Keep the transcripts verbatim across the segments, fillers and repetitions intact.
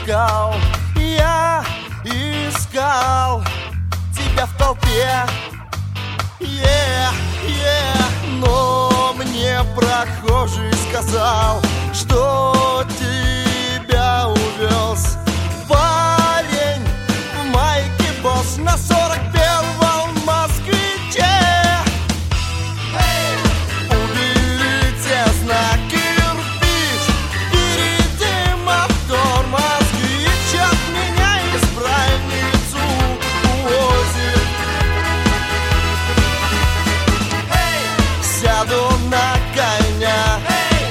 искал, я искал тебя в толпе, yeah, yeah. Но мне прохожий сказал, что тебя увез парень в майке босс на сорок первом москвиче. Уберите знак кирпич, впереди мотор москвич, от меня избранницу увозит. Сяду на коня,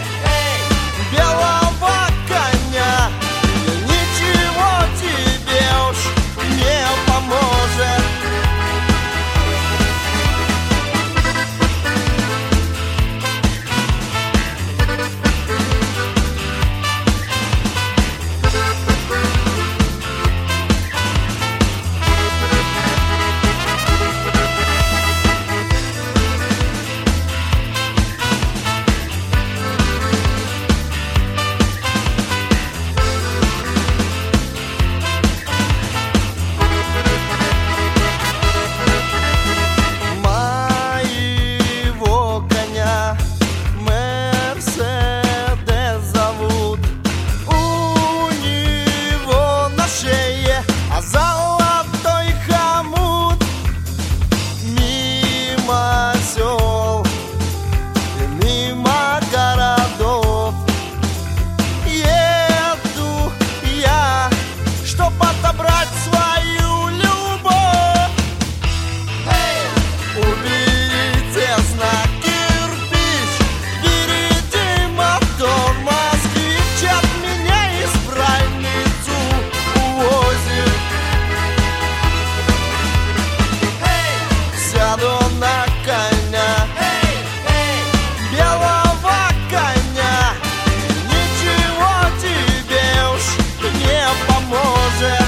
белого коня, ничего тебе уж не поможет. Золотой хомут мимо сел и мимо городов еду я, чтоб отобрать свою любовь. Уберите знак кирпич, впереди мотор москвич, от меня избранницу увозит. Сяду на коня, белого коня, ничего тебе уж не поможет.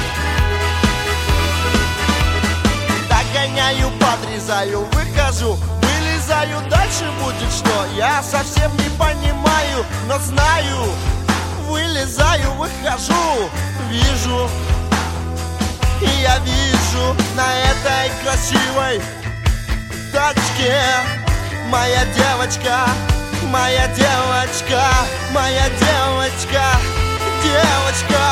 Догоняю, подрезаю, выхожу, вылезаю, дальше будет что? Я совсем не понимаю, но знаю. Вылезаю, выхожу, вижу, и я вижу на этой красивой тачке моя девочка, моя девочка, моя девочка, девочка.